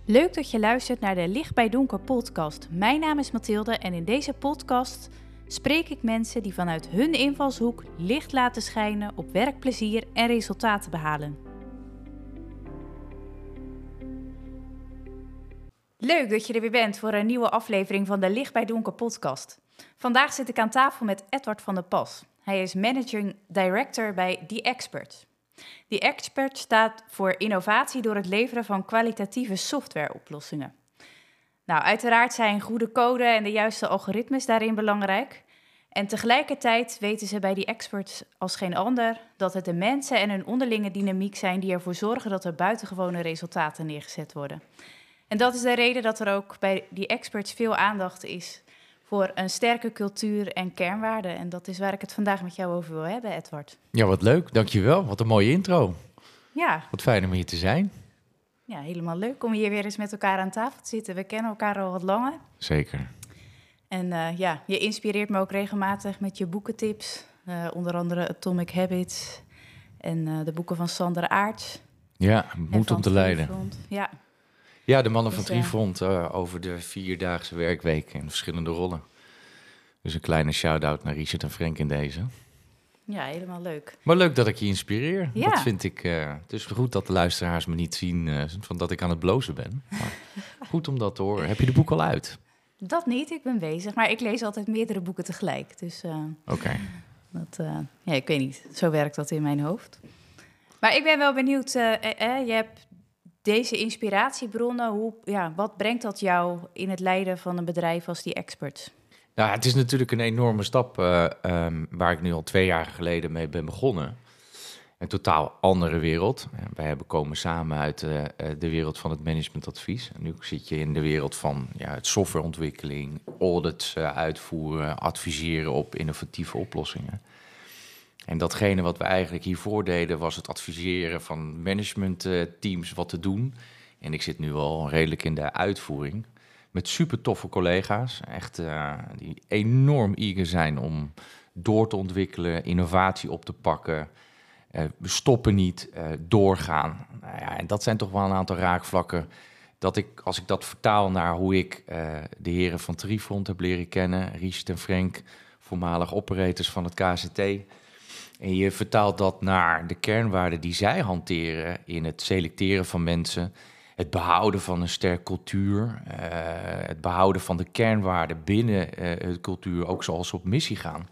Leuk dat je luistert naar de Licht bij Donker podcast. Mijn naam is Mathilde en in deze podcast spreek ik mensen die vanuit hun invalshoek licht laten schijnen op werkplezier en resultaten behalen. Leuk dat je er weer bent voor een nieuwe aflevering van de Licht bij Donker podcast. Vandaag zit ik aan tafel met Edward van der Pas. Hij is Managing Director bij The Expert. The Expert staat voor innovatie door het leveren van kwalitatieve softwareoplossingen. Nou, uiteraard zijn goede code en de juiste algoritmes daarin belangrijk. En tegelijkertijd weten ze bij The Expert als geen ander dat het de mensen en hun onderlinge dynamiek zijn die ervoor zorgen dat er buitengewone resultaten neergezet worden. En dat is de reden dat er ook bij The Experts veel aandacht is voor een sterke cultuur en kernwaarden. En dat is waar ik het vandaag met jou over wil hebben, Edward. Ja, wat leuk. Dankjewel. Wat een mooie intro. Ja. Wat fijn om hier te zijn. Ja, helemaal leuk om hier weer eens met elkaar aan tafel te zitten. We kennen elkaar al wat langer. Zeker. En je inspireert me ook regelmatig met je boekentips. Onder andere Atomic Habits en de boeken van Sander Aarts. Ja, Moed om te leiden. Ja. Ja, de mannen van Trifront over de 4-daagse werkweek in verschillende rollen. Dus een kleine shout-out naar Richard en Frank in deze. Ja, helemaal leuk. Maar leuk dat ik je inspireer. Ja. Dat vind ik. Het is goed dat de luisteraars me niet zien van dat ik aan het blozen ben. Maar goed om dat te horen. Heb je de boek al uit? Dat niet, ik ben bezig. Maar ik lees altijd meerdere boeken tegelijk. Dus Oké. Ik weet niet. Zo werkt dat in mijn hoofd. Maar ik ben wel benieuwd. Je hebt deze inspiratiebronnen. Wat brengt dat jou in het leiden van een bedrijf als The Expert? Nou, het is natuurlijk een enorme stap waar ik nu al 2 jaar geleden mee ben begonnen. Een totaal andere wereld. Wij komen samen uit de wereld van het managementadvies. En nu zit je in de wereld van het softwareontwikkeling, audits uitvoeren, adviseren op innovatieve oplossingen. En datgene wat we eigenlijk hiervoor deden was het adviseren van managementteams wat te doen. En ik zit nu al redelijk in de uitvoering. Met super toffe collega's, echt die enorm eager zijn om door te ontwikkelen, innovatie op te pakken. We stoppen niet, doorgaan. Nou ja, en dat zijn toch wel een aantal raakvlakken dat ik, als ik dat vertaal naar hoe ik de heren van Trifront heb leren kennen, Richard en Frank, voormalig operators van het KCT. En je vertaalt dat naar de kernwaarden die zij hanteren in het selecteren van mensen, het behouden van een sterk cultuur, het behouden van de kernwaarden binnen de cultuur, ook zoals ze op missie gaan.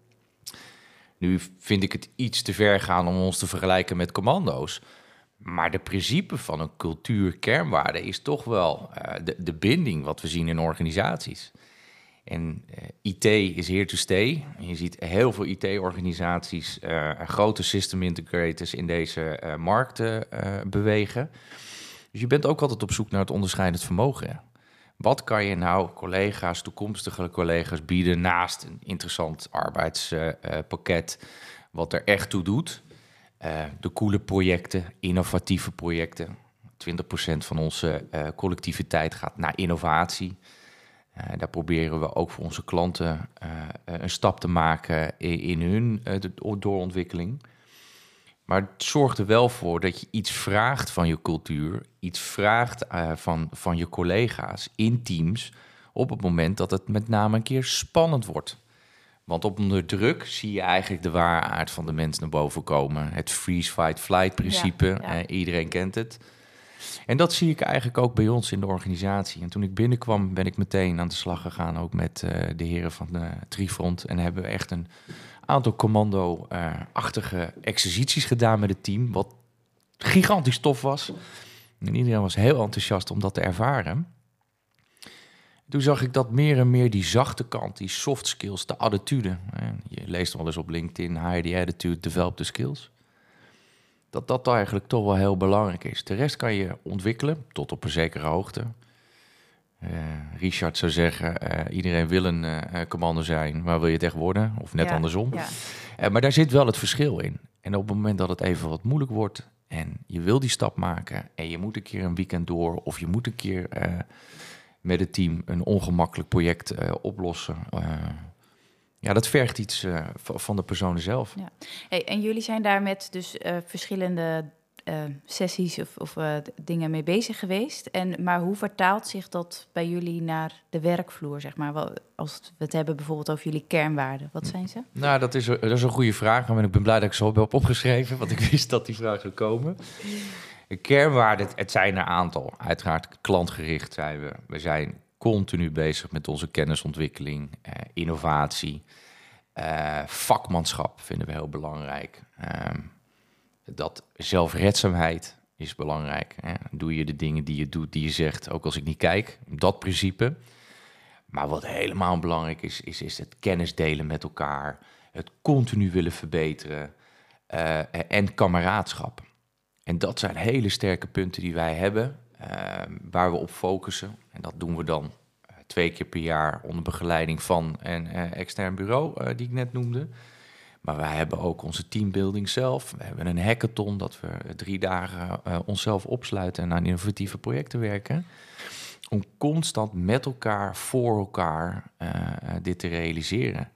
Nu vind ik het iets te ver gaan om ons te vergelijken met commando's. Maar de principe van een cultuur-kernwaarde is toch wel de binding wat we zien in organisaties. En IT is here to stay. En je ziet heel veel IT-organisaties, grote system integrators in deze markt bewegen. Dus je bent ook altijd op zoek naar het onderscheidend vermogen. Wat kan je nou collega's, toekomstige collega's bieden naast een interessant arbeidspakket wat er echt toe doet? De coole projecten, innovatieve projecten. 20% van onze collectiviteit gaat naar innovatie. Daar proberen we ook voor onze klanten een stap te maken in hun doorontwikkeling. Maar het zorgt er wel voor dat je iets vraagt van je cultuur, iets vraagt van je collega's in teams op het moment dat het met name een keer spannend wordt. Want onder druk zie je eigenlijk de ware aard van de mens naar boven komen. Het freeze, fight, flight principe, iedereen kent het. En dat zie ik eigenlijk ook bij ons in de organisatie. En toen ik binnenkwam ben ik meteen aan de slag gegaan, ook met de heren van de Trifront. En hebben we echt een aantal commando-achtige exercities gedaan met het team, wat gigantisch tof was. En iedereen was heel enthousiast om dat te ervaren. Toen zag ik dat meer en meer die zachte kant, die soft skills, de attitude. Je leest wel eens op LinkedIn, hire the attitude, develop the skills. Dat eigenlijk toch wel heel belangrijk is. De rest kan je ontwikkelen, tot op een zekere hoogte. Richard zou zeggen, iedereen wil een commando zijn, maar wil je het echt worden? Of net andersom. Ja. Maar daar zit wel het verschil in. En op het moment dat het even wat moeilijk wordt en je wil die stap maken en je moet een keer een weekend door of je moet een keer met het team een ongemakkelijk project oplossen. Dat vergt iets van de personen zelf. Ja. Hey, en jullie zijn daar met dus verschillende sessies of dingen mee bezig geweest. Maar hoe vertaalt zich dat bij jullie naar de werkvloer, zeg maar? Als we het hebben bijvoorbeeld over jullie kernwaarden, wat zijn ze? Nou, dat is een goede vraag. En ik ben blij dat ik zo heb opgeschreven, want ik wist dat die vraag zou komen. Kernwaarden, het zijn een aantal. Uiteraard klantgericht zijn we. We zijn continu bezig met onze kennisontwikkeling, innovatie, vakmanschap vinden we heel belangrijk. Dat zelfredzaamheid is belangrijk. Hè. Doe je de dingen die je doet, die je zegt, ook als ik niet kijk. Dat principe. Maar wat helemaal belangrijk is het kennis delen met elkaar. Het continu willen verbeteren. En kameraadschap. En dat zijn hele sterke punten die wij hebben, waar we op focussen. En dat doen we dan 2 keer per jaar onder begeleiding van een extern bureau, die ik net noemde. Maar wij hebben ook onze teambuilding zelf. We hebben een hackathon dat we 3 dagen onszelf opsluiten en aan innovatieve projecten werken. Om constant met elkaar, voor elkaar, dit te realiseren.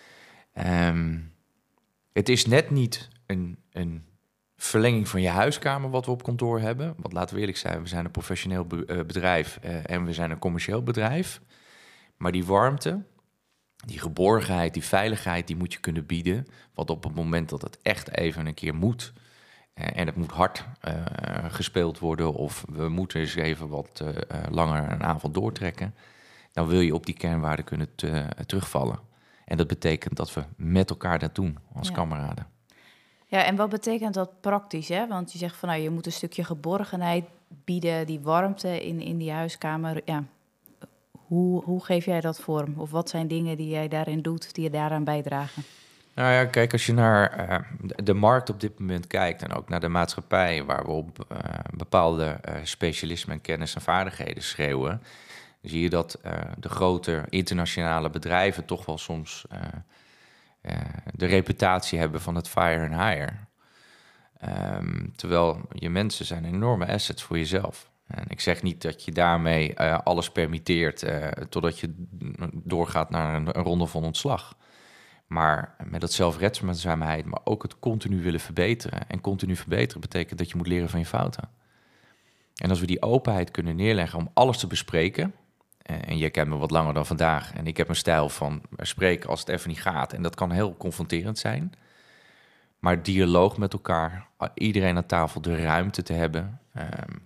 Het is net niet een verlenging van je huiskamer wat we op kantoor hebben. Want laten we eerlijk zijn, we zijn een professioneel bedrijf en we zijn een commercieel bedrijf. Maar die warmte, die geborgenheid, die veiligheid, die moet je kunnen bieden. Want op het moment dat het echt even een keer moet, en het moet hard gespeeld worden, of we moeten eens even wat langer een avond doortrekken, dan wil je op die kernwaarden kunnen terugvallen. En dat betekent dat we met elkaar dat doen als kameraden. Ja, en wat betekent dat praktisch? Hè? Want je zegt van nou, je moet een stukje geborgenheid bieden, die warmte in die huiskamer. Ja. Hoe geef jij dat vorm? Of wat zijn dingen die jij daarin doet, die je daaraan bijdragen? Nou ja, kijk, als je naar de markt op dit moment kijkt en ook naar de maatschappij, waar we op bepaalde specialismen en kennis en vaardigheden schreeuwen, zie je dat de grote internationale bedrijven toch wel soms de reputatie hebben van het fire and hire. Terwijl je mensen zijn enorme assets voor jezelf. En ik zeg niet dat je daarmee alles permitteert totdat je doorgaat naar een ronde van ontslag. Maar met dat zelfredzaamheid, maar ook het continu willen verbeteren. En continu verbeteren betekent dat je moet leren van je fouten. En als we die openheid kunnen neerleggen om alles te bespreken, en jij kent me wat langer dan vandaag, en ik heb een stijl van spreken als het even niet gaat. En dat kan heel confronterend zijn. Maar dialoog met elkaar, iedereen aan tafel de ruimte te hebben,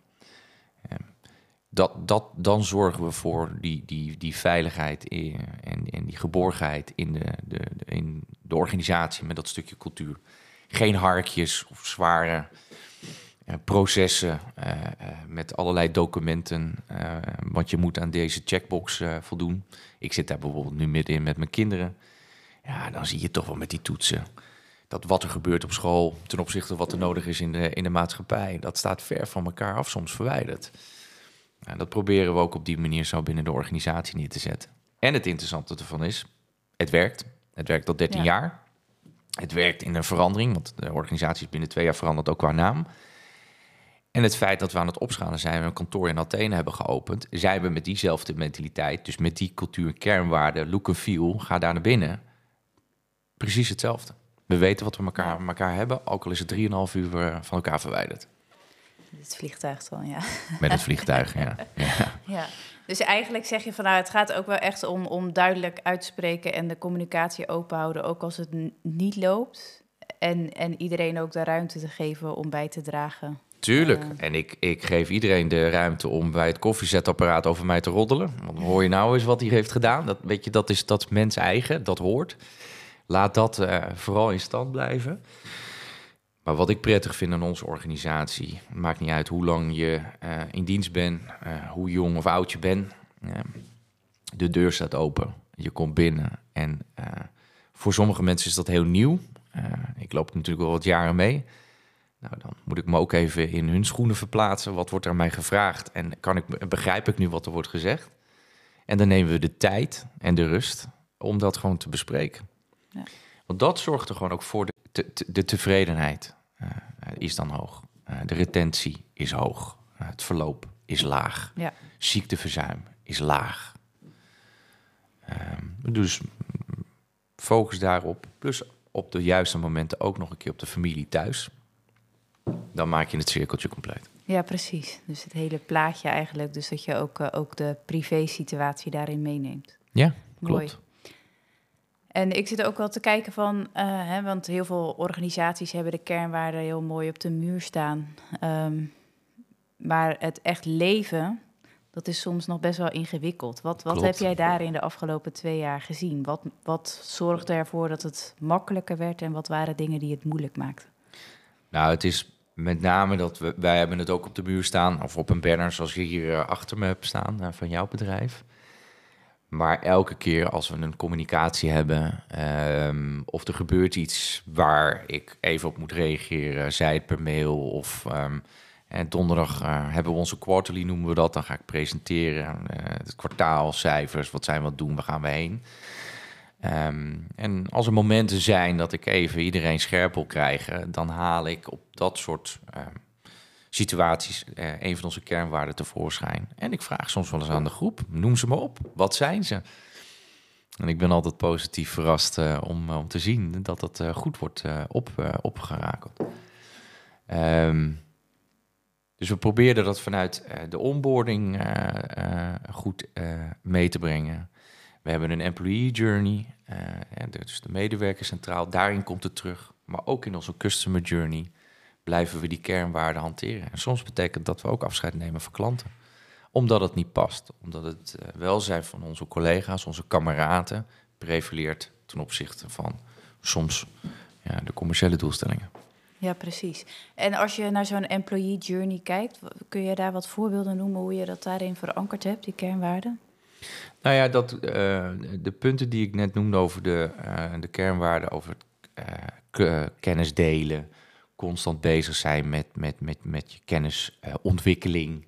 dan zorgen we voor die veiligheid en die geborgenheid in de organisatie met dat stukje cultuur. Geen harkjes of zware processen met allerlei documenten, want je moet aan deze checkbox voldoen. Ik zit daar bijvoorbeeld nu middenin met mijn kinderen. Ja, dan zie je toch wel met die toetsen dat wat er gebeurt op school ten opzichte van wat er nodig is in de maatschappij, dat staat ver van elkaar af, soms verwijderd. En dat proberen we ook op die manier zo binnen de organisatie neer te zetten. En het interessante ervan is, het werkt. Het werkt al 13 jaar. Het werkt in een verandering, want de organisatie is binnen 2 jaar veranderd ook qua naam. En het feit dat we aan het opschalen zijn, we een kantoor in Athene hebben geopend, zijn we met diezelfde mentaliteit, dus met die cultuur, kernwaarden, look and feel, ga daar naar binnen. Precies hetzelfde. We weten wat we elkaar hebben, ook al is het 3,5 uur van elkaar verwijderd. Het vliegtuig dan, ja. Met het vliegtuig, ja. Dus eigenlijk zeg je van nou, het gaat ook wel echt om duidelijk uitspreken en de communicatie openhouden, ook als het niet loopt. En iedereen ook de ruimte te geven om bij te dragen. Tuurlijk. En ik geef iedereen de ruimte om bij het koffiezetapparaat over mij te roddelen. Want hoor je nou eens wat hij heeft gedaan? Dat is mens eigen, dat hoort. Laat dat vooral in stand blijven. Maar wat ik prettig vind aan onze organisatie, het maakt niet uit hoe lang je in dienst bent, hoe jong of oud je bent. De deur staat open, je komt binnen. En voor sommige mensen is dat heel nieuw. Ik loop natuurlijk al wat jaren mee. Nou, dan moet ik me ook even in hun schoenen verplaatsen. Wat wordt er aan mij gevraagd? En begrijp ik nu wat er wordt gezegd? En dan nemen we de tijd en de rust om dat gewoon te bespreken. Ja. Want dat zorgt er gewoon ook voor de tevredenheid is dan hoog. De retentie is hoog. Het verloop is laag. Ja. Ziekteverzuim is laag. Dus focus daarop. Plus op de juiste momenten ook nog een keer op de familie thuis. Dan maak je het cirkeltje compleet. Ja, precies. Dus het hele plaatje eigenlijk. Dus dat je ook de privé-situatie daarin meeneemt. Ja, Mooi. klopt. En ik zit ook wel te kijken van... want heel veel organisaties hebben de kernwaarden heel mooi op de muur staan. Maar het echt leven, dat is soms nog best wel ingewikkeld. Wat heb jij daarin de afgelopen 2 jaar gezien? Wat zorgde ervoor dat het makkelijker werd... en wat waren dingen die het moeilijk maakten? Nou, het is met name dat wij hebben het ook op de muur staan... of op een banner zoals je hier achter me hebt staan van jouw bedrijf. Maar elke keer als we een communicatie hebben... of er gebeurt iets waar ik even op moet reageren... zij het per mail of... donderdag hebben we onze quarterly, noemen we dat. Dan ga ik presenteren. Het kwartaalcijfers, wat zijn we aan het doen, waar gaan we heen? En als er momenten zijn dat ik even iedereen scherp wil krijgen... dan haal ik op dat soort situaties een van onze kernwaarden tevoorschijn. En ik vraag soms wel eens aan de groep, noem ze maar op. Wat zijn ze? En ik ben altijd positief verrast om te zien dat het goed wordt opgerakeld. Dus we probeerden dat vanuit de onboarding goed mee te brengen. We hebben een employee journey, dus de medewerker centraal. Daarin komt het terug. Maar ook in onze customer journey blijven we die kernwaarden hanteren. En soms betekent dat we ook afscheid nemen van klanten. Omdat het niet past. Omdat het welzijn van onze collega's, onze kameraden... prevaleert ten opzichte van soms de commerciële doelstellingen. Ja, precies. En als je naar zo'n employee journey kijkt... kun je daar wat voorbeelden noemen hoe je dat daarin verankerd hebt, die kernwaarden? Nou ja, de punten die ik net noemde over de kernwaarden... over kennis delen, constant bezig zijn met je kennisontwikkeling...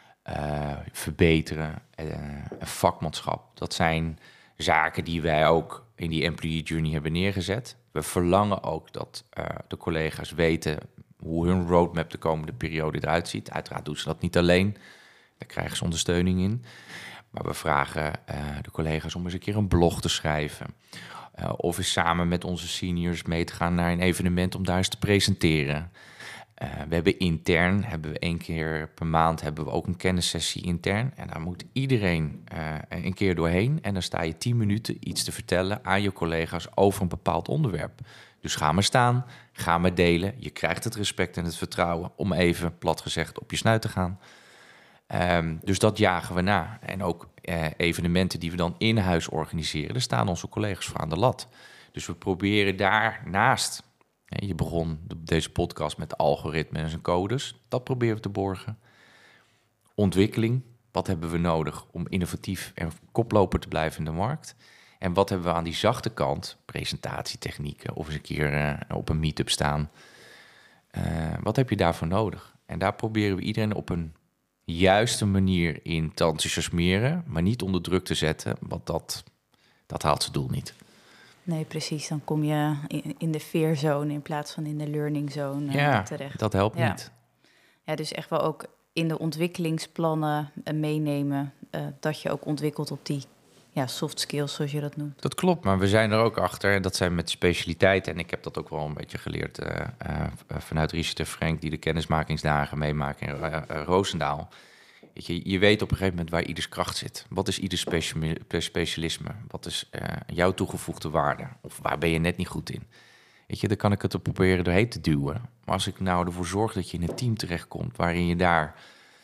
verbeteren, vakmanschap. Dat zijn zaken die wij ook in die employee journey hebben neergezet. We verlangen ook dat de collega's weten hoe hun roadmap de komende periode eruit ziet. Uiteraard doen ze dat niet alleen. Daar krijgen ze ondersteuning in. Maar we vragen de collega's om eens een keer een blog te schrijven. Of eens samen met onze seniors mee te gaan naar een evenement om daar eens te presenteren. We hebben intern, 1 keer per maand hebben we ook een kennissessie intern. En daar moet iedereen een keer doorheen. En dan sta je 10 minuten iets te vertellen aan je collega's over een bepaald onderwerp. Dus ga maar staan, ga maar delen. Je krijgt het respect en het vertrouwen om even, plat gezegd, op je snuit te gaan. Dus dat jagen we na. En ook evenementen die we dan in huis organiseren, daar staan onze collega's voor aan de lat. Dus we proberen daarnaast... Je begon deze podcast met algoritmes en codes. Dat proberen we te borgen. Ontwikkeling. Wat hebben we nodig om innovatief en koploper te blijven in de markt? En wat hebben we aan die zachte kant? Presentatietechnieken of eens een keer op een meetup staan. Wat heb je daarvoor nodig? En daar proberen we iedereen op een juiste manier in te enthousiasmeren, maar niet onder druk te zetten, want dat haalt zijn doel niet. Nee, precies. Dan kom je in de fearzone in plaats van in de learning zone terecht. Dat helpt niet. Ja, dus echt wel ook in de ontwikkelingsplannen meenemen... dat je ook ontwikkelt op die soft skills, zoals je dat noemt. Dat klopt, maar we zijn er ook achter. Dat zijn met specialiteiten. En ik heb dat ook wel een beetje geleerd vanuit Richard en Frank... die de kennismakingsdagen meemaken in Roosendaal. Je weet op een gegeven moment waar ieders kracht zit. Wat is ieders specialisme? Wat is jouw toegevoegde waarde? Of waar ben je net niet goed in? Dan kan ik het er proberen doorheen te duwen. Maar als ik nou ervoor zorg dat je in een team terechtkomt... waarin je daar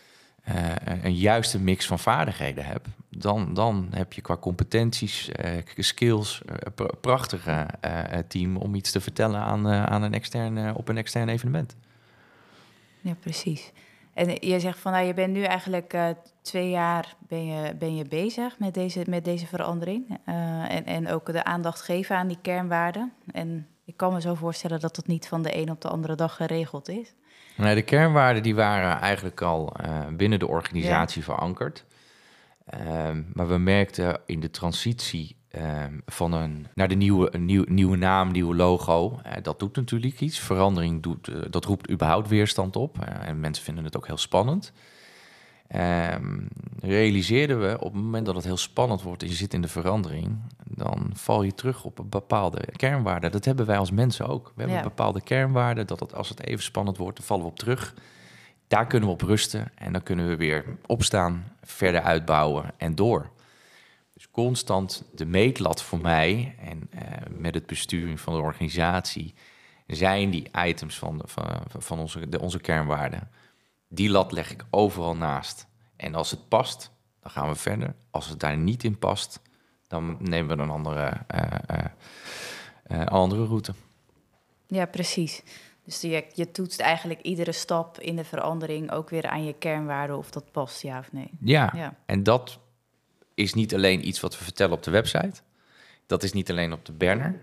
een juiste mix van vaardigheden hebt... dan heb je qua competenties, skills... prachtige team om iets te vertellen aan op een extern evenement. Ja, precies. En je zegt van, je bent nu eigenlijk 2 jaar ben je bezig met deze verandering. En ook de aandacht geven aan die kernwaarden. En ik kan me zo voorstellen dat dat niet van de een op de andere dag geregeld is. Nee, de kernwaarden die waren eigenlijk al binnen de organisatie verankerd. Maar we merkten in de transitie naar de nieuwe naam, nieuwe logo. Dat doet natuurlijk iets. Verandering dat roept überhaupt weerstand op. En mensen vinden het ook heel spannend. realiseerden we op het moment dat het heel spannend wordt en je zit in de verandering, dan val je terug op een bepaalde kernwaarde. Dat hebben wij als mensen ook. We hebben bepaalde kernwaarden, als het even spannend wordt, dan vallen we op terug. Daar kunnen we op rusten en dan kunnen we weer opstaan, verder uitbouwen en door. Dus constant de meetlat voor mij en met het besturing van de organisatie zijn die items van onze kernwaarden. Die lat leg ik overal naast. En als het past, dan gaan we verder. Als het daar niet in past, dan nemen we een andere route. Ja, precies. Dus je toetst eigenlijk iedere stap in de verandering ook weer aan je kernwaarden of dat past, ja of nee. Ja. En dat is niet alleen iets wat we vertellen op de website. Dat is niet alleen op de banner.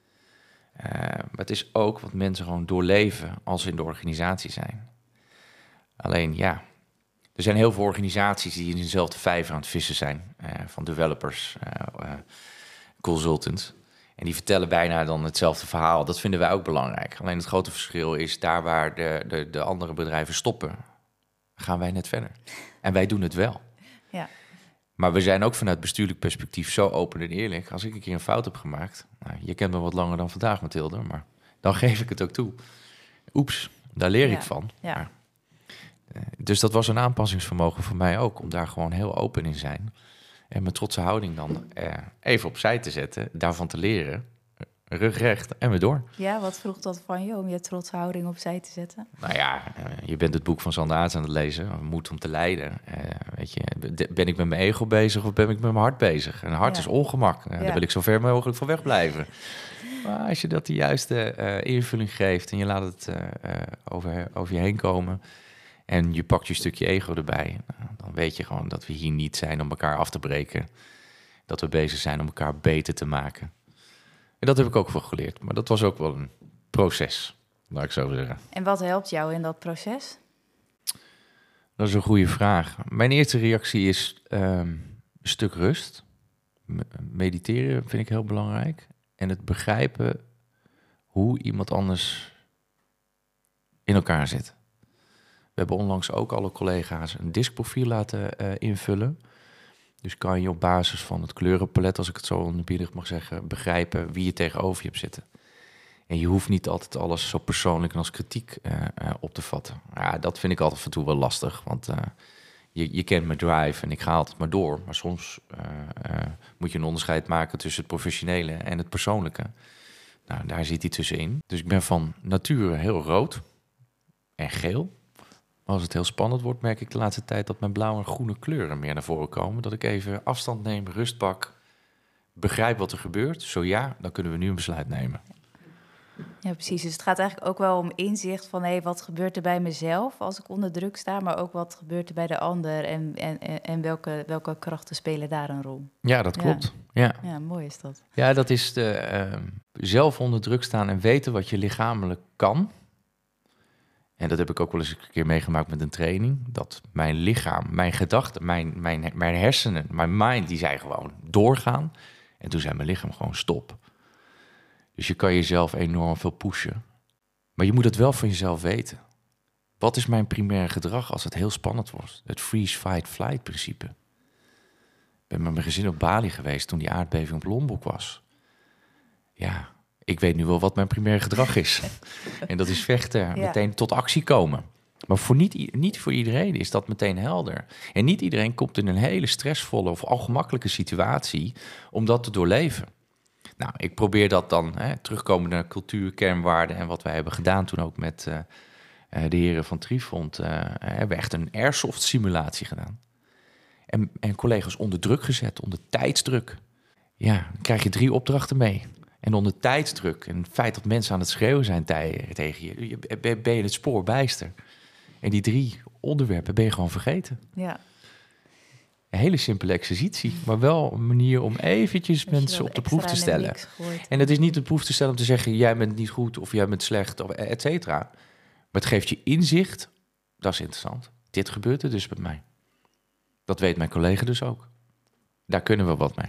Maar het is ook wat mensen gewoon doorleven als ze in de organisatie zijn. Alleen ja, er zijn heel veel organisaties die in dezelfde vijver aan het vissen zijn. Van developers, consultants. En die vertellen bijna dan hetzelfde verhaal. Dat vinden wij ook belangrijk. Alleen het grote verschil is daar waar de andere bedrijven stoppen, gaan wij net verder. En wij doen het wel. Ja. Maar we zijn ook vanuit bestuurlijk perspectief zo open en eerlijk. Als ik een keer een fout heb gemaakt, nou, je kent me wat langer dan vandaag, Mathilde, maar dan geef ik het ook toe. Oeps, daar leer ik van. Ja. Maar, dus dat was een aanpassingsvermogen voor mij ook, om daar gewoon heel open in te zijn. En mijn trotse houding dan even opzij te zetten, daarvan te leren, rug recht en weer door. Ja, wat vroeg dat van je om je trotse houding opzij te zetten? Nou ja, je bent het boek van Sander Aarts aan het lezen, Moed om te leiden. Weet je, ben ik met mijn ego bezig of ben ik met mijn hart bezig? En hart is ongemak. Daar wil ik zo ver mogelijk van wegblijven. Maar als je dat de juiste invulling geeft en je laat het over je heen komen en je pakt je stukje ego erbij, dan weet je gewoon dat we hier niet zijn om elkaar af te breken. Dat we bezig zijn om elkaar beter te maken. En dat heb ik ook wel geleerd. Maar dat was ook wel een proces, laat ik zo zeggen. En wat helpt jou in dat proces? Dat is een goede vraag. Mijn eerste reactie is een stuk rust. Mediteren vind ik heel belangrijk. En het begrijpen hoe iemand anders in elkaar zit. We hebben onlangs ook alle collega's een DISC-profiel laten invullen. Dus kan je op basis van het kleurenpalet, als ik het zo onerbiedig mag zeggen, begrijpen wie je tegenover je hebt zitten. En je hoeft niet altijd alles zo persoonlijk en als kritiek op te vatten. Ja, dat vind ik altijd af en toe wel lastig, want je kent mijn drive en ik ga altijd maar door. Maar soms moet je een onderscheid maken tussen het professionele en het persoonlijke. Nou, daar zit hij tussenin. Dus ik ben van nature heel rood en geel. Maar als het heel spannend wordt, merk ik de laatste tijd dat mijn blauwe en groene kleuren meer naar voren komen. Dat ik even afstand neem, rust pak, begrijp wat er gebeurt. Zo ja, dan kunnen we nu een besluit nemen. Ja, precies. Dus het gaat eigenlijk ook wel om inzicht van wat gebeurt er bij mezelf als ik onder druk sta, maar ook wat gebeurt er bij de ander en welke krachten spelen daar een rol. Ja, dat klopt. Ja, mooi is dat. Ja, dat is zelf onder druk staan en weten wat je lichamelijk kan. En dat heb ik ook wel eens een keer meegemaakt met een training. Dat mijn lichaam, mijn gedachten, mijn hersenen, mijn mind, die zei gewoon doorgaan. En toen zei mijn lichaam gewoon stop. Dus je kan jezelf enorm veel pushen. Maar je moet het wel van jezelf weten. Wat is mijn primaire gedrag als het heel spannend wordt? Het freeze, fight, flight principe. Ik ben met mijn gezin op Bali geweest toen die aardbeving op Lombok was. Ja, ik weet nu wel wat mijn primaire gedrag is. En dat is vechten, meteen tot actie komen. Maar voor niet voor iedereen is dat meteen helder. En niet iedereen komt in een hele stressvolle of ongemakkelijke situatie om dat te doorleven. Nou, ik probeer dat dan, terugkomen naar cultuur, kernwaarden en wat wij hebben gedaan toen ook met de heren van Trifont. Hebben we echt een airsoft simulatie gedaan. En collega's onder druk gezet, onder tijdsdruk. Ja, dan krijg je 3 opdrachten mee. En onder tijdsdruk en het feit dat mensen aan het schreeuwen zijn tegen je, ben je het spoor bijster. En die 3 onderwerpen ben je gewoon vergeten. Ja. Een hele simpele exercitie, maar wel een manier om eventjes mensen op de proef te stellen. En het is niet de proef te stellen om te zeggen, jij bent niet goed of jij bent slecht, of et cetera. Maar het geeft je inzicht, dat is interessant. Dit gebeurt er dus bij mij. Dat weet mijn collega dus ook. Daar kunnen we wat mee.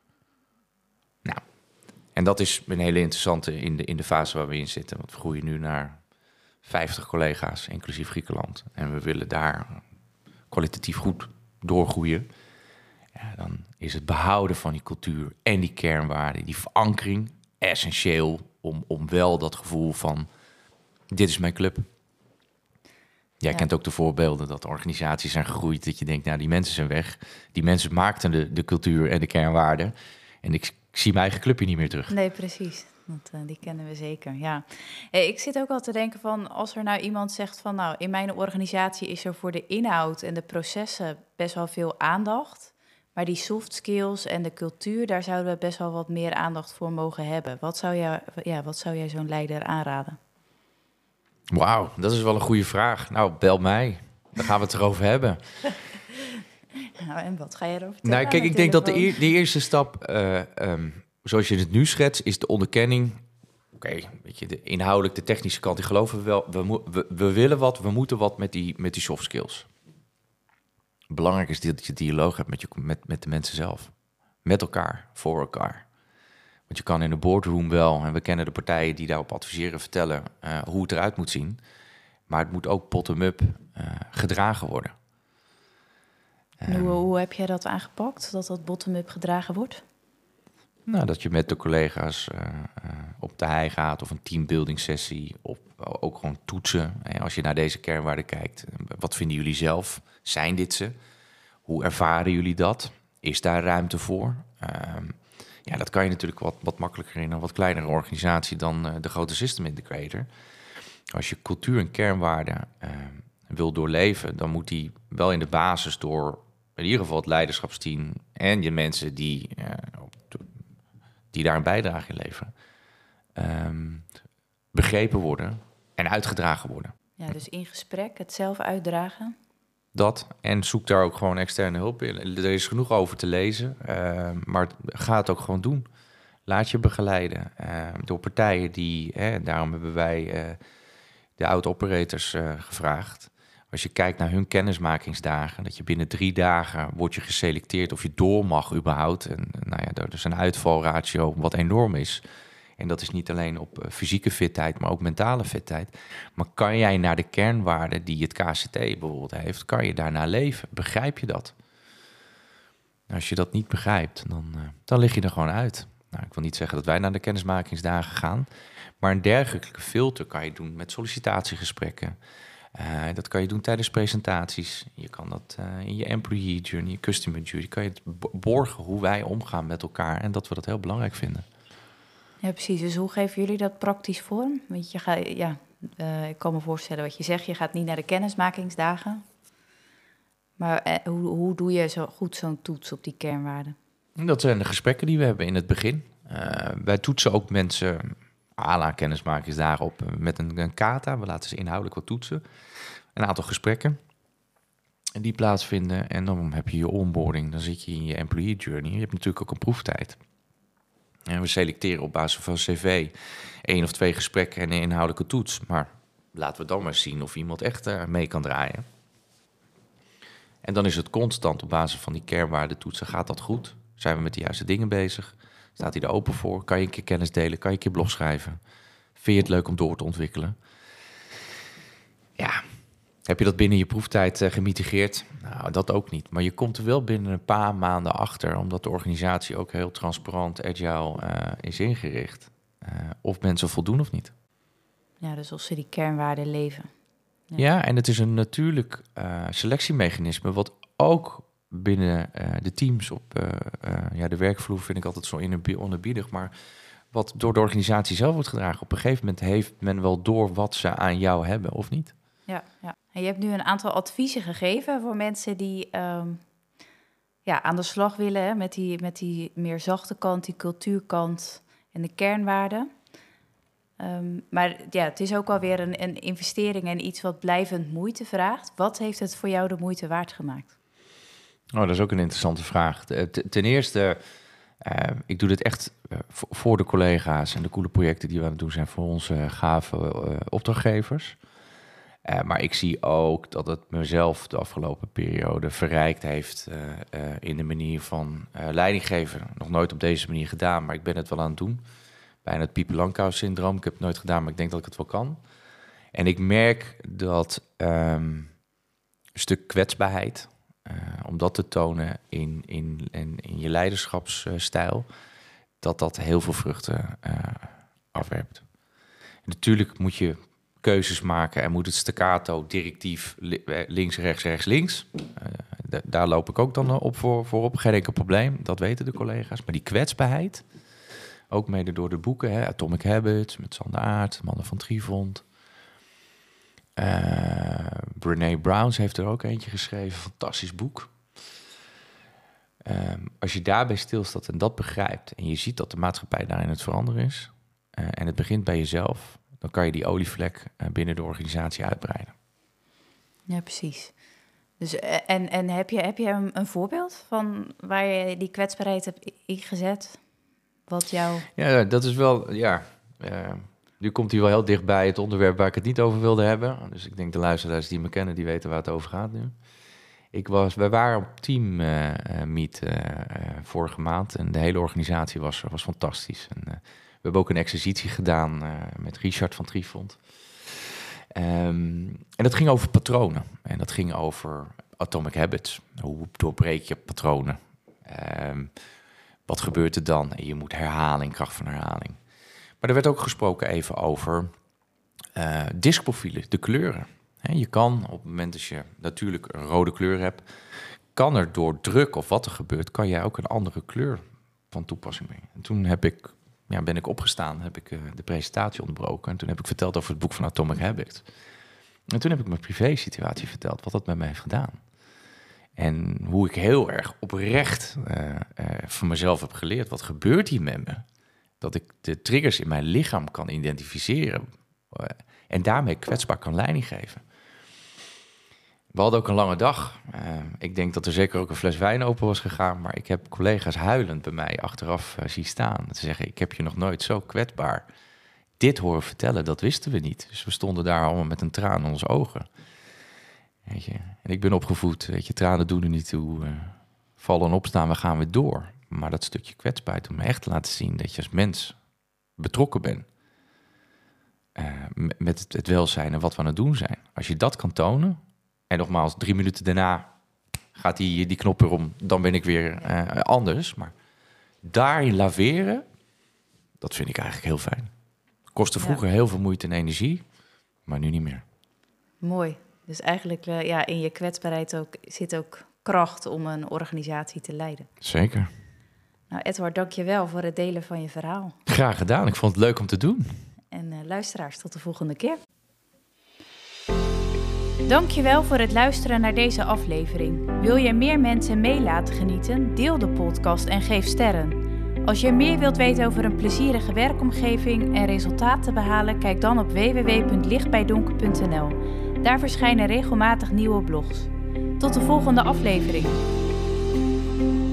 Nou, en dat is een hele interessante in de fase waar we in zitten. Want we groeien nu naar 50 collega's, inclusief Griekenland. En we willen daar kwalitatief goed doorgroeien. Ja, dan is het behouden van die cultuur en die kernwaarden, die verankering, essentieel om wel dat gevoel van, dit is mijn club. Jij kent ook de voorbeelden dat organisaties zijn gegroeid, dat je denkt, nou, die mensen zijn weg. Die mensen maakten de cultuur en de kernwaarden. En ik zie mijn eigen clubje niet meer terug. Nee, precies. Die kennen we zeker, ja. Ik zit ook al te denken van, als er nou iemand zegt van, nou, in mijn organisatie is er voor de inhoud en de processen best wel veel aandacht. Maar die soft skills en de cultuur, daar zouden we best wel wat meer aandacht voor mogen hebben. Wat zou jij zo'n leider aanraden? Wauw, dat is wel een goede vraag. Nou, bel mij. Dan gaan we het erover hebben. Nou, en wat ga je erover vertellen? Nou, kijk, ik denk dat de eerste stap, zoals je het nu schetst, is de onderkenning. Oké, weet je, inhoudelijk, de technische kant, die geloven we wel. We willen wat, we moeten wat met die soft skills. Belangrijk is dat je dialoog hebt met de mensen zelf. Met elkaar, voor elkaar. Want je kan in de boardroom wel, en we kennen de partijen die daarop adviseren, vertellen hoe het eruit moet zien. Maar het moet ook bottom-up gedragen worden. Hoe heb jij dat aangepakt, dat bottom-up gedragen wordt? Nou, dat je met de collega's op de hei gaat of een teambuilding sessie. Of ook gewoon toetsen. En als je naar deze kernwaarden kijkt, wat vinden jullie zelf? Zijn dit ze? Hoe ervaren jullie dat? Is daar ruimte voor? Ja, dat kan je natuurlijk wat makkelijker in een wat kleinere organisatie dan de grote system integrator. Als je cultuur en kernwaarden wil doorleven, dan moet die wel in de basis door in ieder geval het leiderschapsteam en je mensen die daar een bijdrage in leveren, begrepen worden en uitgedragen worden. Ja, dus in gesprek, het zelf uitdragen. Dat, en zoek daar ook gewoon externe hulp in. Er is genoeg over te lezen, maar ga het ook gewoon doen. Laat je begeleiden door partijen die, daarom hebben wij de oud-operators gevraagd. Als je kijkt naar hun kennismakingsdagen, dat je binnen 3 dagen wordt je geselecteerd of je door mag überhaupt. En nou ja, dat is een uitvalratio wat enorm is. En dat is niet alleen op fysieke fitheid, maar ook mentale fitheid. Maar kan jij naar de kernwaarden die het KCT bijvoorbeeld heeft, kan je daarna leven? Begrijp je dat? Als je dat niet begrijpt, dan lig je er gewoon uit. Nou, ik wil niet zeggen dat wij naar de kennismakingsdagen gaan, maar een dergelijke filter kan je doen met sollicitatiegesprekken. Dat kan je doen tijdens presentaties. Je kan dat in je employee journey, je customer journey, kan je het borgen hoe wij omgaan met elkaar en dat we dat heel belangrijk vinden. Ja, precies. Dus hoe geven jullie dat praktisch vorm? Want ik kan me voorstellen wat je zegt. Je gaat niet naar de kennismakingsdagen. Maar hoe doe je zo goed zo'n toets op die kernwaarden? Dat zijn de gesprekken die we hebben in het begin. Wij toetsen ook mensen à la kennismakingsdagen op met een kata. We laten ze inhoudelijk wat toetsen. Een aantal gesprekken die plaatsvinden. En dan heb je je onboarding. Dan zit je in je employee journey. Je hebt natuurlijk ook een proeftijd. En we selecteren op basis van cv 1 of 2 gesprekken en een inhoudelijke toets. Maar laten we dan maar zien of iemand echt mee kan draaien. En dan is het constant op basis van die kernwaardetoetsen. Gaat dat goed? Zijn we met de juiste dingen bezig? Staat hij er open voor? Kan je een keer kennis delen? Kan je een keer blog schrijven? Vind je het leuk om door te ontwikkelen? Ja, heb je dat binnen je proeftijd gemitigeerd? Nou, dat ook niet. Maar je komt er wel binnen een paar maanden achter, omdat de organisatie ook heel transparant, agile is ingericht. Of mensen voldoen of niet. Ja, dus of ze die kernwaarden leven. Ja, en het is een natuurlijk selectiemechanisme, wat ook binnen de teams op de werkvloer vind ik altijd zo onerbiedig, maar wat door de organisatie zelf wordt gedragen. Op een gegeven moment heeft men wel door wat ze aan jou hebben of niet. Ja. En je hebt nu een aantal adviezen gegeven voor mensen die aan de slag willen, hè, met die meer zachte kant, die cultuurkant en de kernwaarden. Maar ja, het is ook alweer een investering en iets wat blijvend moeite vraagt. Wat heeft het voor jou de moeite waard gemaakt? Oh, dat is ook een interessante vraag. Ten eerste, ik doe dit echt voor de collega's en de coole projecten die we aan het doen zijn voor onze gave opdrachtgevers. Maar ik zie ook dat het mezelf de afgelopen periode verrijkt heeft in de manier van leidinggeven. Nog nooit op deze manier gedaan, maar ik ben het wel aan het doen. Bijna het Pieper Langkous-syndroom. Ik heb het nooit gedaan, maar ik denk dat ik het wel kan. En ik merk dat stuk kwetsbaarheid. Om dat te tonen in je leiderschapsstijl. Dat heel veel vruchten afwerpt. En natuurlijk moet je keuzes maken en moet het staccato directief links, rechts, rechts, links. Daar loop ik ook dan op voorop. Geen enkel probleem, dat weten de collega's. Maar die kwetsbaarheid, ook mede door de boeken, Atomic Habits met Sander Aart, Mannen van Trifont. Brené Brown heeft er ook eentje geschreven, fantastisch boek. Als je daarbij stilstaat en dat begrijpt en je ziet dat de maatschappij daarin het veranderen is en het begint bij jezelf, dan kan je die olievlek binnen de organisatie uitbreiden. Ja, precies. Dus, en heb je een voorbeeld van waar je die kwetsbaarheid hebt ingezet? Wat jou... Ja, dat is wel... nu komt hij wel heel dichtbij het onderwerp waar ik het niet over wilde hebben. Dus ik denk de luisteraars die me kennen, die weten waar het over gaat nu. Wij waren op teammeet vorige maand en de hele organisatie was fantastisch. En, we hebben ook een exercitie gedaan met Richard van Trifont. En dat ging over patronen. En dat ging over Atomic Habits. Hoe doorbreek je patronen? Wat gebeurt er dan? En je moet herhaling, kracht van herhaling. Maar er werd ook gesproken even over diskprofielen, de kleuren. Je kan op het moment dat je natuurlijk een rode kleur hebt, kan er door druk of wat er gebeurt, kan jij ook een andere kleur van toepassing brengen. En toen ben ik opgestaan, heb ik de presentatie onderbroken en toen heb ik verteld over het boek van Atomic Habits. En toen heb ik mijn privé-situatie verteld, wat dat met mij heeft gedaan. En hoe ik heel erg oprecht van mezelf heb geleerd, wat gebeurt hier met me? Dat ik de triggers in mijn lichaam kan identificeren en daarmee kwetsbaar kan leiding geven. We hadden ook een lange dag. Ik denk dat er zeker ook een fles wijn open was gegaan, maar ik heb collega's huilend bij mij achteraf zien staan. Te zeggen, ik heb je nog nooit zo kwetsbaar dit horen vertellen, dat wisten we niet. Dus we stonden daar allemaal met een traan in onze ogen. Weet je? En ik ben opgevoed, weet je, tranen doen er niet toe. Vallen en opstaan, we gaan weer door. Maar dat stukje kwetsbaarheid om me echt te laten zien dat je als mens betrokken bent met het welzijn en wat we aan het doen zijn. Als je dat kan tonen, en nogmaals, 3 minuten daarna gaat die knop weer om, dan ben ik weer anders. Maar daarin laveren, dat vind ik eigenlijk heel fijn. Kostte vroeger heel veel moeite en energie, maar nu niet meer. Mooi. Dus eigenlijk in je kwetsbaarheid zit ook kracht om een organisatie te leiden. Zeker. Nou, Edward, dank je wel voor het delen van je verhaal. Graag gedaan. Ik vond het leuk om te doen. En luisteraars, tot de volgende keer. Dank je wel voor het luisteren naar deze aflevering. Wil je meer mensen mee laten genieten? Deel de podcast en geef sterren. Als je meer wilt weten over een plezierige werkomgeving en resultaten behalen, kijk dan op www.lichtbijdonker.nl. Daar verschijnen regelmatig nieuwe blogs. Tot de volgende aflevering.